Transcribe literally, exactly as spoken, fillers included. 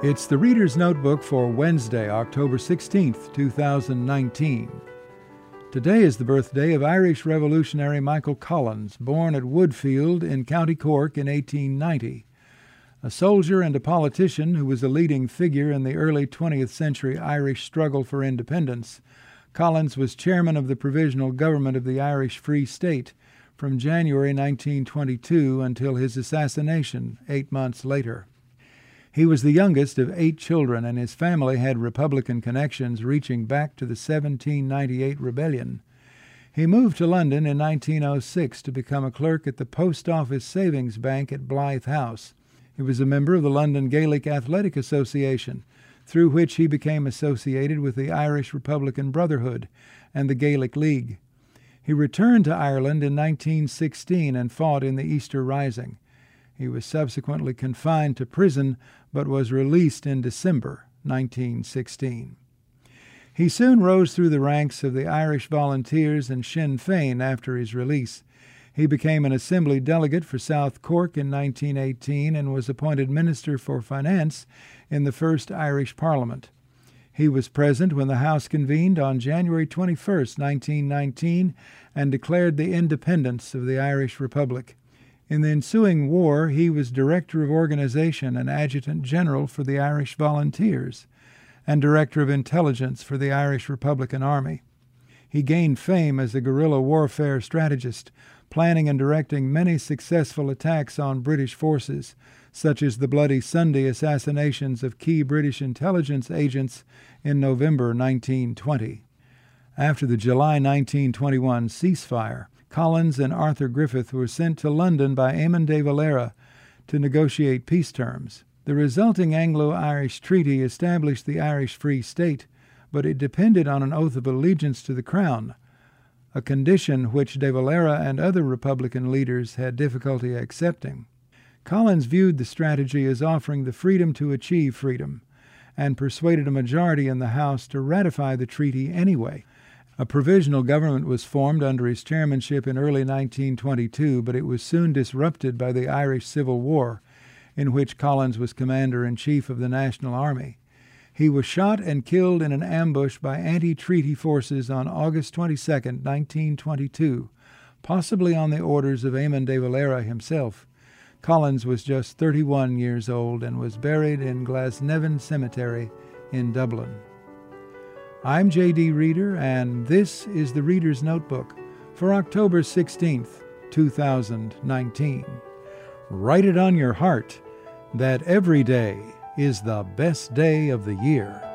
It's the Reader's Notebook for Wednesday, October sixteenth, two thousand nineteen. Today is the birthday of Irish revolutionary Michael Collins, born at Woodfield in County Cork in eighteen ninety. A soldier and a politician who was a leading figure in the early twentieth century Irish struggle for independence, Collins was chairman of the Provisional Government of the Irish Free State from January nineteen twenty-two until his assassination eight months later. He was the youngest of eight children, and his family had Republican connections reaching back to the seventeen ninety-eight rebellion. He moved to London in nineteen oh six to become a clerk at the Post Office Savings Bank at Blythe House. He was a member of the London Gaelic Athletic Association, through which he became associated with the Irish Republican Brotherhood and the Gaelic League. He returned to Ireland in nineteen sixteen and fought in the Easter Rising. He was subsequently confined to prison, but was released in December nineteen sixteen. He soon rose through the ranks of the Irish Volunteers and Sinn Féin after his release. He became an Assembly delegate for South Cork in nineteen eighteen and was appointed Minister for Finance in the first Irish Parliament. He was present when the House convened on January twenty-first, nineteen nineteen, and declared the independence of the Irish Republic. In the ensuing war, he was Director of Organization and Adjutant General for the Irish Volunteers, and Director of Intelligence for the Irish Republican Army. He gained fame as a guerrilla warfare strategist, planning and directing many successful attacks on British forces, such as the Bloody Sunday assassinations of key British intelligence agents in November nineteen twenty. After the July nineteen twenty-one ceasefire, Collins and Arthur Griffith were sent to London by Eamon de Valera to negotiate peace terms. The resulting Anglo-Irish treaty established the Irish Free State, but it depended on an oath of allegiance to the Crown, a condition which de Valera and other Republican leaders had difficulty accepting. Collins viewed the strategy as offering the freedom to achieve freedom, and persuaded a majority in the House to ratify the treaty anyway. A provisional government was formed under his chairmanship in early nineteen twenty-two, but it was soon disrupted by the Irish Civil War, in which Collins was commander-in-chief of the National Army. He was shot and killed in an ambush by anti-treaty forces on August twenty-second, nineteen twenty-two, possibly on the orders of Eamon de Valera himself. Collins was just thirty-one years old and was buried in Glasnevin Cemetery in Dublin. I'm J D Reader, and this is the Reader's Notebook for October sixteenth, two thousand nineteen. Write it on your heart that every day is the best day of the year.